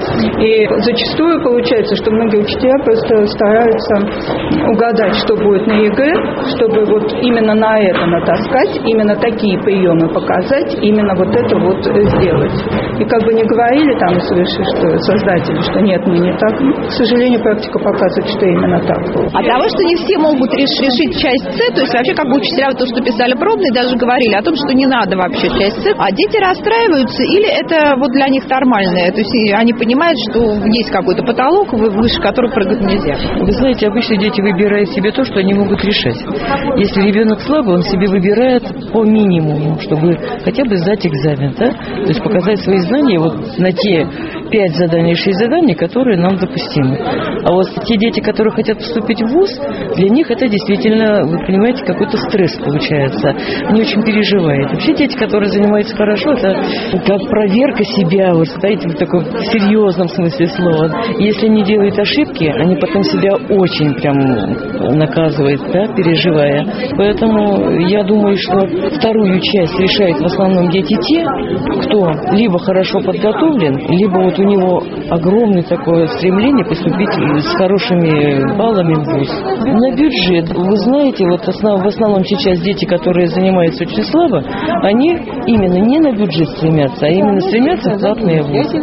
[SPEAKER 15] И зачастую получается, что многие учителя просто стараются угадать, что будет на ЕГЭ, чтобы вот именно на это натаскать, именно такие приемы показать, именно вот это вот сделать. И как бы не говорили там, что создатели, что нет, мы не так, ну, к сожалению, практика показывает, что именно так.
[SPEAKER 1] От того, что не все могут решить часть С, то есть вообще как бы учителя то, что писали пробные, даже говорили о том, что не надо вообще часть С, а дети расстраиваются, или это вот для них нормальное, то есть они понимают, что есть какой-то потолок, выше которого прыгать нельзя.
[SPEAKER 16] Вы знаете, обычно дети выбирают себе то, что они могут решать. Если ребенок слабый, он себе выбирает по минимуму, чтобы хотя бы сдать экзамен, да? То есть показать свои знания вот на те пять заданий, шесть заданий, которые нам допустимы. А вот те дети, которые хотят поступить в вуз, для них это действительно, вы понимаете, какой-то стресс получается. Они очень переживают. Вообще дети, которые занимаются хорошо, это как проверка себя, вот знаете, в таком серьезном смысле слова. Если они делают ошибки, они потом себя очень прям наказывают, да, переживая. Поэтому я думаю, что вторую часть решают в основном дети те, кто либо хорошо подготовлен, либо вот у него огромное такое стремление поступить с хорошими баллами в вуз. На бюджет, вы знаете, вот основ, в основном сейчас дети, которые занимаются очень слабо, они именно не на бюджет стремятся, а именно стремятся в платные вузы.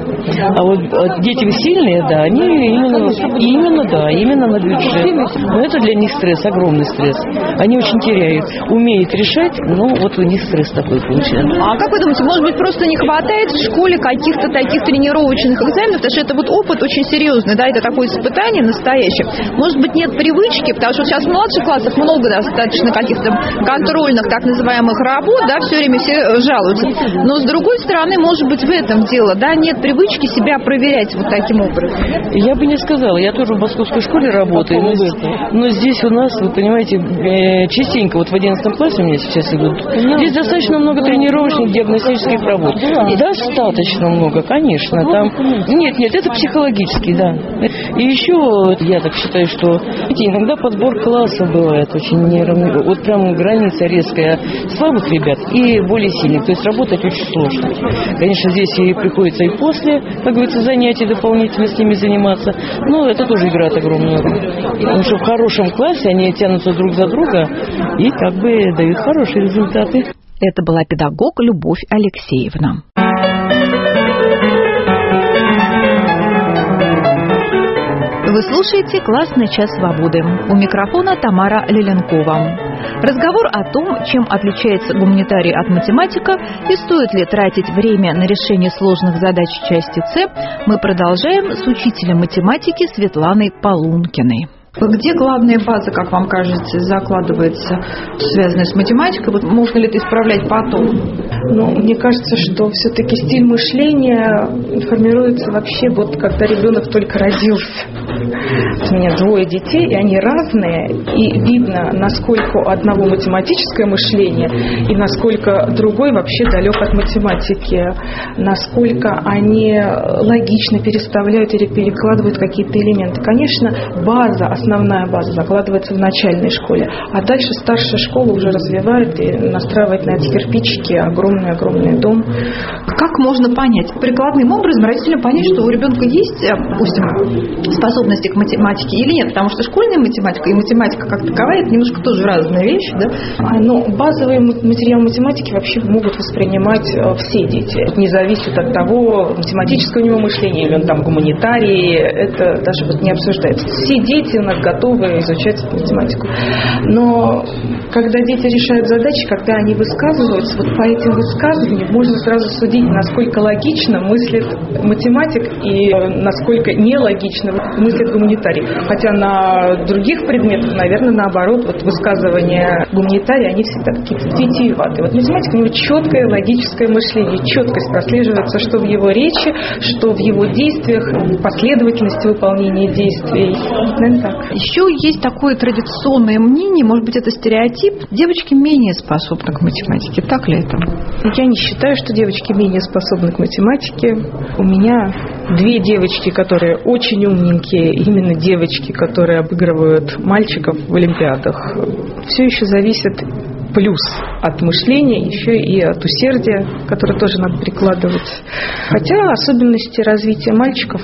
[SPEAKER 16] А вот дети сильные, да, они именно, именно, да, именно на бюджет. Но это для них стресс, огромный стресс. Они очень теряют, умеют решать, но вот у них стресс такой получается.
[SPEAKER 1] А как вы думаете, может быть, просто не хватает в школе каких-то таких тренировочных экзаменов, потому что это вот опыт очень серьезный, да, это такое испытание настоящее. Может быть, нет привычки, потому что сейчас в младших классах много достаточно каких-то контрольных, так называемых работ, да, все время все жалуются. Но с другой стороны, может быть, в этом дело, да, нет привычки себя проверять вот таким образом.
[SPEAKER 16] Я бы не сказала, я тоже в московской школе работаю, но, но здесь у нас, вы понимаете, частенько, вот в одиннадцатом классе у меня сейчас идут, здесь достаточно много тренировочных диагностических работ. Достаточно много, конечно. Там... Нет, нет, это психологически, да. И еще, я так считаю, что иногда подбор классов бывает очень неравный. Вот прям граница резкая слабых ребят и более сильных. То есть работать очень сложно. Конечно, здесь и приходится и после, как говорится, занятий дополнительно с ними заниматься. Но это тоже играет огромную роль. Потому что в хорошем классе они тянутся друг за друга и как бы дают хорошие результаты.
[SPEAKER 1] Это была педагог Любовь Алексеевна. Вы слушаете «Классный час свободы». У микрофона Тамара Леленкова. Разговор о том, чем отличается гуманитарий от математика и стоит ли тратить время на решение сложных задач части С, мы продолжаем с учителем математики Светланой Полункиной.
[SPEAKER 6] Где главная база, как вам кажется, закладывается, связанная с математикой? Вот можно ли это исправлять потом?
[SPEAKER 5] Ну, мне кажется, что все-таки стиль мышления формируется вообще вот когда ребенок только родился. У меня двое детей, и они разные, и видно, насколько у одного математическое мышление, и насколько другой вообще далек от математики, насколько они логично переставляют или перекладывают какие-то элементы. Конечно, база, основная база закладывается в начальной школе, а дальше старшая школа уже развивает и настраивает на эти кирпичики огромный-огромный дом.
[SPEAKER 1] Как можно понять, прикладным образом родителям понять, что у ребенка есть, допустим, способности к математике или нет? Потому что школьная математика и математика как таковая — это немножко тоже разные вещи, да?
[SPEAKER 5] Но базовые материалы математики вообще могут воспринимать все дети. Не зависит от того, математическое у него мышление или он там гуманитарий, это даже вот не обсуждается. Все дети у нас готовы изучать математику. Но когда дети решают задачи, когда они высказываются, вот по этим высказываниям можно сразу судить, насколько логично мыслит математик и насколько нелогично мыслит гуманитарий. Хотя на других предметах, наверное, наоборот, вот высказывания гуманитария, они всегда какие-то витиеватые. Вот математик, у него четкое логическое мышление, четкость прослеживается, что в его речи, что в его действиях, последовательности выполнения действий. Наверное, так.
[SPEAKER 1] Еще есть такое традиционное мнение, может быть, это стереотип, девочки менее способны к математике. Так ли это?
[SPEAKER 5] Я не считаю, что девочки менее способны к математике. У меня две девочки, которые очень умненькие, именно девочки, которые обыгрывают мальчиков в олимпиадах. Все еще зависит плюс от мышления, еще и от усердия, которое тоже надо прикладывать. Хотя особенности развития мальчиков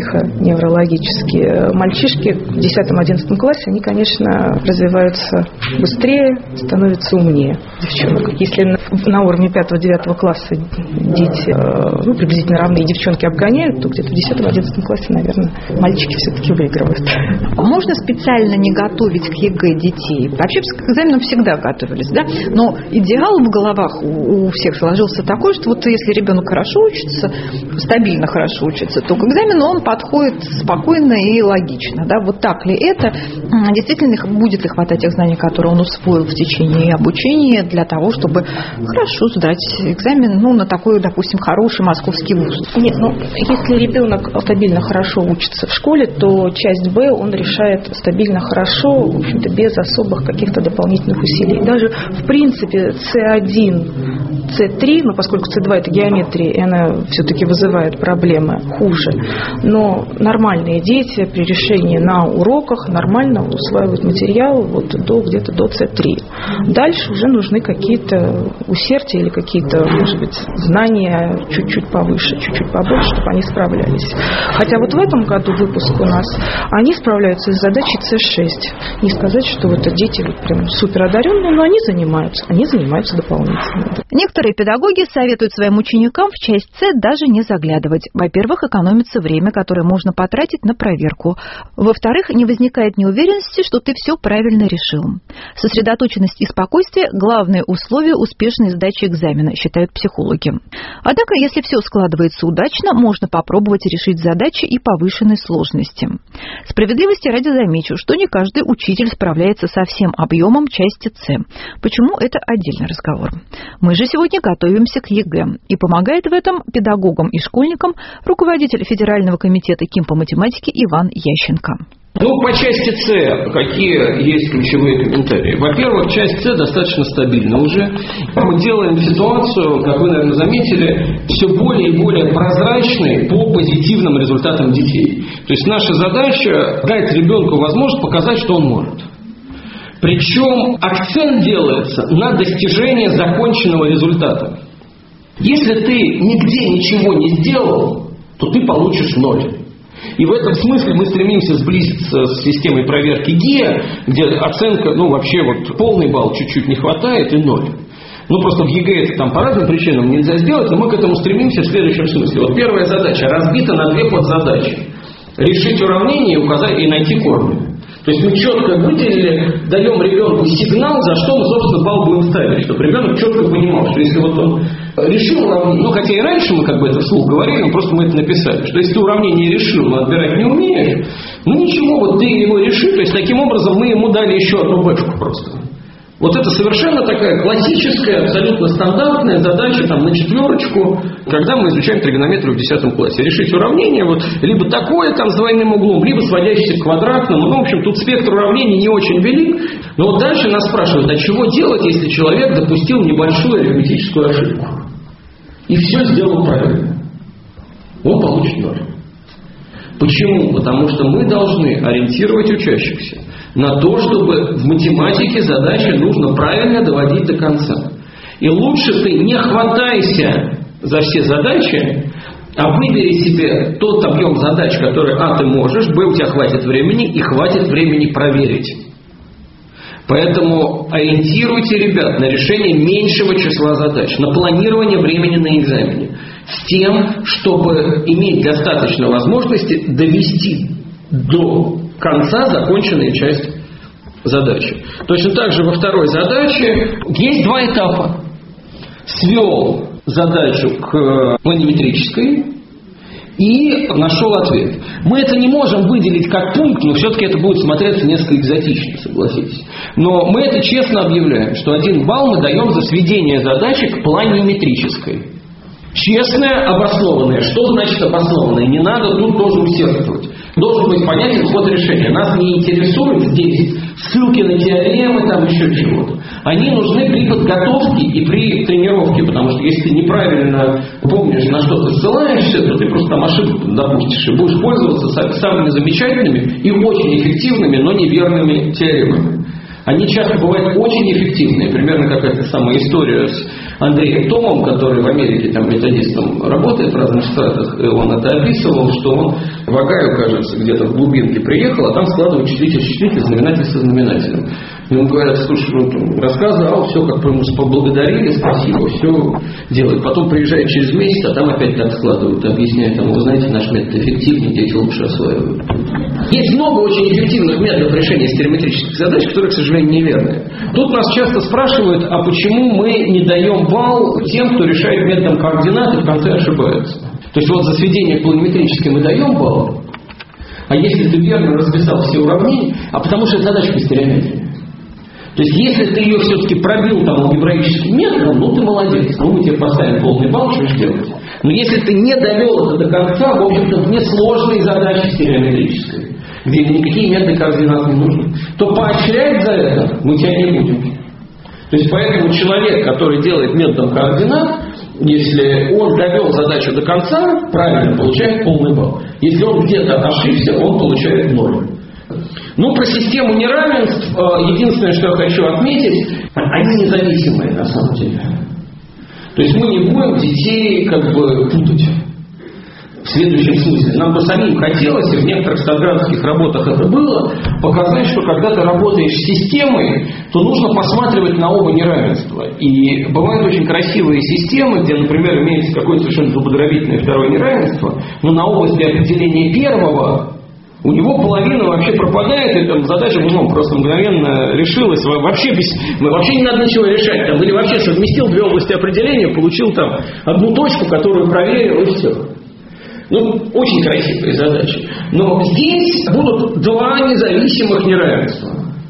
[SPEAKER 5] психоневрологические. Мальчишки в десятом-одиннадцатом классе, они, конечно, развиваются быстрее, становятся умнее девчонок. Если на, на уровне пятого-девятого класса дети ну, приблизительно равные, девчонки обгоняют, то где-то в десятом-одиннадцатом классе, наверное, мальчики все-таки выигрывают.
[SPEAKER 1] Можно специально не готовить к ЕГЭ детей? Вообще к экзаменам всегда готовились, да? Но идеал в головах у, у всех сложился такой, что вот если ребенок хорошо учится, стабильно хорошо учится, то к экзамену он подходит спокойно и логично. Да? Вот так ли это? Действительно, будет ли хватать тех знаний, которые он усвоил в течение обучения для того, чтобы хорошо сдать экзамен ну, на такой, допустим, хороший московский вуз?
[SPEAKER 5] Нет, ну, если ребенок стабильно хорошо учится в школе, то часть Б он решает стабильно хорошо, в общем-то, без особых каких-то дополнительных усилий. Даже в принципе С один, С три, ну, поскольку С два это геометрия, и она все-таки вызывает проблемы хуже, но нормальные дети при решении на уроках нормально усваивают материал вот до, где-то до С три. Дальше уже нужны какие-то усердия или какие-то, может быть, знания чуть-чуть повыше, чуть-чуть побольше, чтобы они справлялись. Хотя вот в этом году выпуск у нас, они справляются с задачей С шесть. Не сказать, что это дети вот прям супер одаренные, но они занимаются, они занимаются дополнительно.
[SPEAKER 1] Некоторые педагоги советуют своим ученикам в часть С даже не заглядывать. Во-первых, экономится время, которое можно потратить на проверку. Во-вторых, не возникает неуверенности, что ты все правильно решил. Сосредоточенность и спокойствие – главные условия успешной сдачи экзамена, считают психологи. Однако, если все складывается удачно, можно попробовать решить задачи и повышенной сложности. Справедливости ради замечу, что не каждый учитель справляется со всем объемом части С. Почему – это отдельный разговор. Мы же сегодня готовимся к ЕГЭ. И помогает в этом педагогам и школьникам руководитель Федерального комитета КИМ по математике Иван Ященко.
[SPEAKER 13] Ну, по части С какие есть ключевые комментарии? Во-первых, часть С достаточно стабильна уже. Мы делаем ситуацию, как вы, наверное, заметили, все более и более прозрачной по позитивным результатам детей. То есть наша задача дать ребенку возможность показать, что он может. Причем акцент делается на достижение законченного результата. Если ты нигде ничего не сделал, то ты получишь ноль. И в этом смысле мы стремимся сблизиться с системой проверки ГИА, где оценка, ну вообще вот полный балл чуть-чуть не хватает и ноль. Ну просто в ЕГЭ это там по разным причинам нельзя сделать, но мы к этому стремимся в следующем смысле. Вот первая задача разбита на две подзадачи. Решить уравнение, указать и найти корни. То есть мы четко выделили, даем ребенку сигнал, за что мы, собственно, балл будем ставить, чтобы ребенок четко понимал, что если вот он решил уравнение, ну хотя и раньше мы как бы это вслух говорили, но просто мы это написали, что если ты уравнение решил, но отбирать не умеешь, ну ничего, вот ты его реши, то есть таким образом мы ему дали еще одну бэшку просто. Вот это совершенно такая классическая, абсолютно стандартная задача там, на четверочку, когда мы изучаем тригонометрию в десятом классе. Решить уравнение вот, либо такое там, с двойным углом, либо сводящееся к квадратному. Ну, в общем, тут спектр уравнений не очень велик. Но вот дальше нас спрашивают, а чего делать, если человек допустил небольшую арифметическую ошибку? И все сделал правильно. Он получит ноль. Почему? Потому что мы должны ориентировать учащихся на то, чтобы в математике задачи нужно правильно доводить до конца. И лучше ты не хватайся за все задачи, а выбери себе тот объем задач, который а, ты можешь, б, у тебя хватит времени, и хватит времени проверить. Поэтому ориентируйте ребят на решение меньшего числа задач, на планирование времени на экзамене, с тем, чтобы иметь достаточно возможности довести до конца законченную часть задачи. Точно так же во второй задаче есть два этапа. Свел задачу к планиметрической и нашел ответ. Мы это не можем выделить как пункт, но все-таки это будет смотреться несколько экзотично, согласитесь. Но мы это честно объявляем, что один балл мы даем за сведение задачи к планиметрической. Честное, обоснованное. Что значит обоснованное? Не надо тут тоже усердствовать. Должен быть понятен ход решения. Нас не интересует здесь ссылки на теоремы, там еще чего-то. Они нужны при подготовке и при тренировке, потому что если ты неправильно помнишь, на что ты ссылаешься, то ты просто там ошибку допустишь и будешь пользоваться самыми замечательными и очень эффективными, но неверными теоремами. Они часто бывают очень эффективные. Примерно какая-то самая история с Андреем Томом, который в Америке там методистом работает в разных штатах. И он это описывал, что он в Огайо, кажется, где-то в глубинке приехал, а там складывают числитель-числитель, знаменатель со знаменателем. Ему говорят, слушай, ну, рассказывал, все, как бы ему поблагодарили, спасибо, все делает. Потом приезжает через месяц, а там опять так складывают, объясняют, там, вы знаете, наш метод эффективнее, дети лучше осваивают. Есть много очень эффективных методов решения стереометрических задач, которые, к сожалению, неверные. Тут нас часто спрашивают, а почему мы не даем балл тем, кто решает методом координат и в конце ошибается. То есть вот за сведение планиметрической мы даем балл, а если ты верно расписал все уравнения, а потому что это задача по стереометрии. То есть, если ты ее все-таки пробил там алгебраическим методом, ну ты молодец, ну мы тебе поставим полный балл, что же делать. Но если ты не довел это до конца, в общем-то, в несложной задаче стереометрической, где никакие методы координат не нужны, то поощрять за это мы тебя не будем. То есть, поэтому человек, который делает методом координат, если он довел задачу до конца, правильно, получает полный балл. Если он где-то ошибся, он получает ноль. Ну, про систему неравенств, единственное, что я хочу отметить, они независимые на самом деле. То есть мы не будем детей как бы путать. В следующем смысле. Нам бы самим хотелось, и в некоторых статграфских работах это было, показать, что когда ты работаешь с системой, то нужно посматривать на оба неравенства. И бывают очень красивые системы, где, например, имеется какое-то совершенно зубодробительное второе неравенство, но на области определения первого у него половина вообще пропадает, и там задача ну, просто мгновенно решилась. Вообще, без, вообще не надо ничего решать. Там, или вообще совместил две области определения, получил там одну точку, которую проверил, и все. Ну, очень красивые задачи. Но здесь будут два независимых неравенства.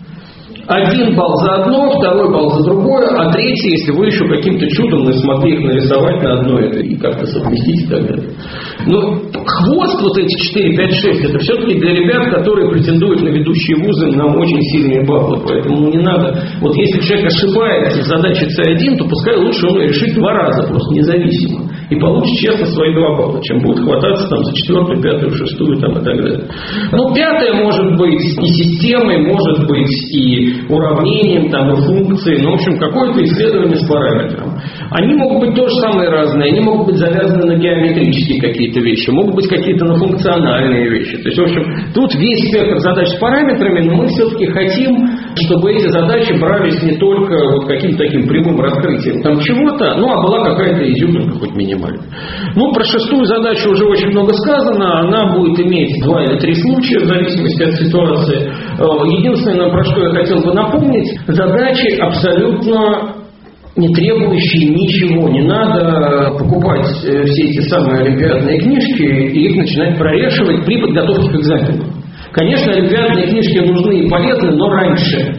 [SPEAKER 13] Один балл за одно, второй балл за другое, а третий, если вы еще каким-то чудом не смогли их нарисовать на одно это и как-то совместить и так далее. Но хвост вот эти четыре, пять, шесть, это все-таки для ребят, которые претендуют на ведущие вузы, нам очень сильные баллы. Поэтому ну, не надо. Вот если человек ошибается в задаче С один, то пускай лучше он ее решит два раза, просто независимо. И получит честно свои два балла, чем будет хвататься там за четвертую, пятую, шестую там, и так далее. Ну, пятое может быть и системой, может быть и уравнением, там, и функцией, ну, в общем, какое-то исследование с параметром. Они могут быть тоже самые разные, они могут быть завязаны на геометрические какие-то вещи, могут быть какие-то на функциональные вещи. То есть, в общем, тут весь спектр задач с параметрами, но мы все-таки хотим, чтобы эти задачи брались не только вот каким-то таким прямым раскрытием там чего-то, ну, а была какая-то изюминка хоть минимальная. Ну, про шестую задачу уже очень много сказано, она будет иметь два или три случая в зависимости от ситуации. Единственное, про что я хотел бы напомнить, задачи абсолютно не требующие ничего. Не надо покупать все эти самые олимпиадные книжки и их начинать прорешивать при подготовке к экзамену. Конечно, олимпиадные книжки нужны и полезны, но раньше.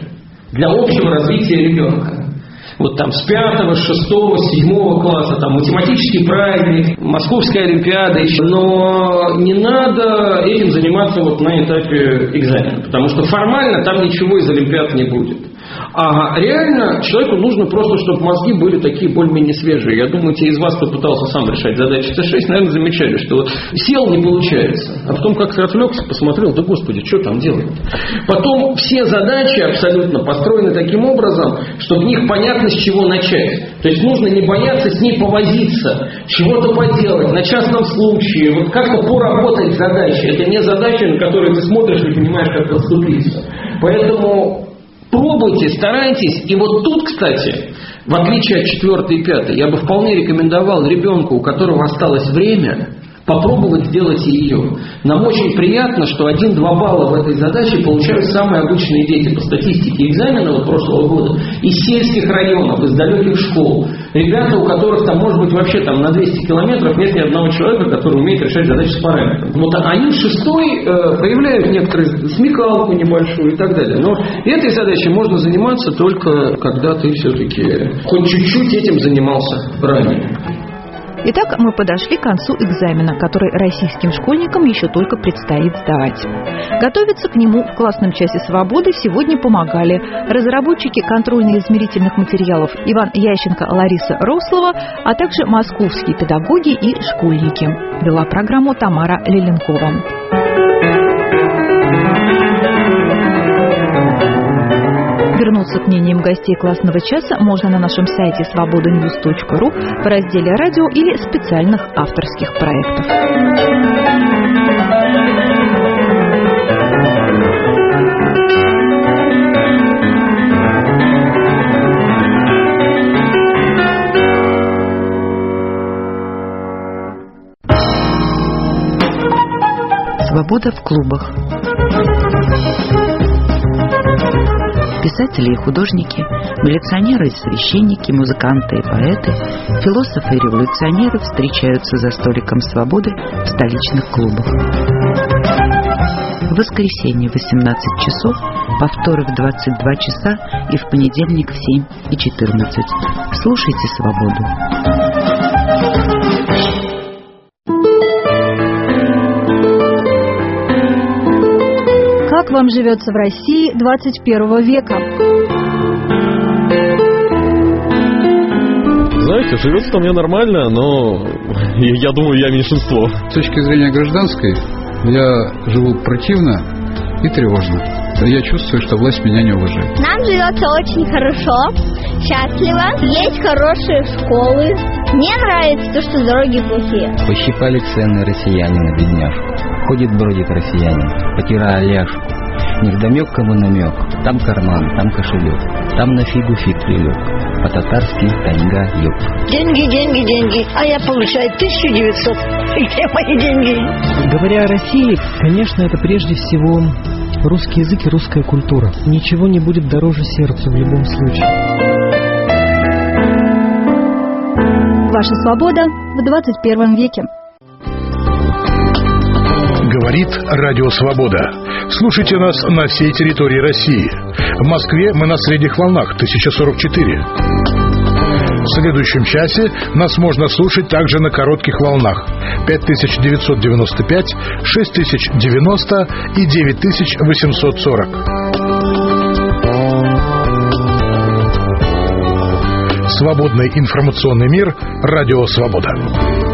[SPEAKER 13] для общего развития ребенка. Вот там с пятого, с шестого, с седьмого класса, там математический праздник, Московская олимпиада еще. Но не надо этим заниматься вот на этапе экзамена, потому что формально там ничего из олимпиад не будет. А реально человеку нужно просто, чтобы мозги были такие более-менее свежие. Я думаю, те из вас, кто пытался сам решать задачи Т шесть, наверное, замечали, что вот сел, не получается. А потом как-то отвлекся, посмотрел, да господи, что там делать? Потом все задачи абсолютно построены таким образом, что в них понятно, с чего начать. То есть нужно не бояться с ней повозиться, чего-то поделать, на частном случае, вот как-то поработать с задачей. Это не задача, на которую ты смотришь и понимаешь, как подступиться. Поэтому пробуйте, старайтесь. И вот тут, кстати, в отличие от четвертой и пятой, я бы вполне рекомендовал ребенку, у которого осталось время, попробовать сделать и ее. Нам очень приятно, что один-два балла в этой задаче получают самые обычные дети по статистике экзамена вот прошлого года из сельских районов, из далеких школ. Ребята, у которых там, может быть, вообще там на двести километров нет ни одного человека, который умеет решать задачи с параметрами. Вот они в шестой э, проявляют некоторую смекалку небольшую и так далее. Но этой задачей можно заниматься только когда ты все-таки хоть чуть-чуть этим занимался ранее.
[SPEAKER 1] Итак, мы подошли к концу экзамена, который российским школьникам еще только предстоит сдавать. Готовиться к нему в классном часе свободы сегодня помогали разработчики контрольно-измерительных материалов Иван Ященко, Лариса Рослова, а также московские педагоги и школьники. Вела программу Тамара Леленкова. Вернуться к мнениям гостей классного часа можно на нашем сайте свобода ньюс точка ру в разделе «Радио» или специальных авторских проектов.
[SPEAKER 17] Свобода в клубах. Писатели и художники, милиционеры и священники, музыканты и поэты, философы и революционеры встречаются за столиком свободы в столичных клубах. В воскресенье в восемнадцать часов, во вторник в двадцать два часа и в понедельник в семь и четырнадцать. Слушайте «Свободу».
[SPEAKER 1] Как вам живется в России двадцать первого века?
[SPEAKER 18] Знаете, живется-то мне нормально, но я думаю, я меньшинство.
[SPEAKER 19] С точки зрения гражданской, я живу противно и тревожно. Я чувствую, что власть меня не уважает.
[SPEAKER 20] Нам живется очень хорошо, счастливо, есть хорошие школы. Мне нравится то, что дороги плохие.
[SPEAKER 21] Пощипали цены россияне на бедняжку. Ходит, бродит россиянин, потирая ляжку. Невдомек кому намек, там карман, там кошелек, там на фигу фиг прилег, по-татарски таньга ёб.
[SPEAKER 22] Деньги, деньги, деньги, а я получаю тысяча девятьсот. Где мои деньги?
[SPEAKER 23] Говоря о России, конечно, это прежде всего русский язык и русская культура. Ничего не будет дороже сердцу в любом случае.
[SPEAKER 1] Ваша свобода в двадцать первом веке.
[SPEAKER 24] Говорит Радио Свобода. Слушайте нас на всей территории России. В Москве мы на средних волнах тысяча сорок четыре. В следующем часе нас можно слушать также на коротких волнах пять тысяч девятьсот девяносто пять, шесть тысяч девяносто и девять тысяч восемьсот сорок. Свободный информационный мир. Радио Свобода.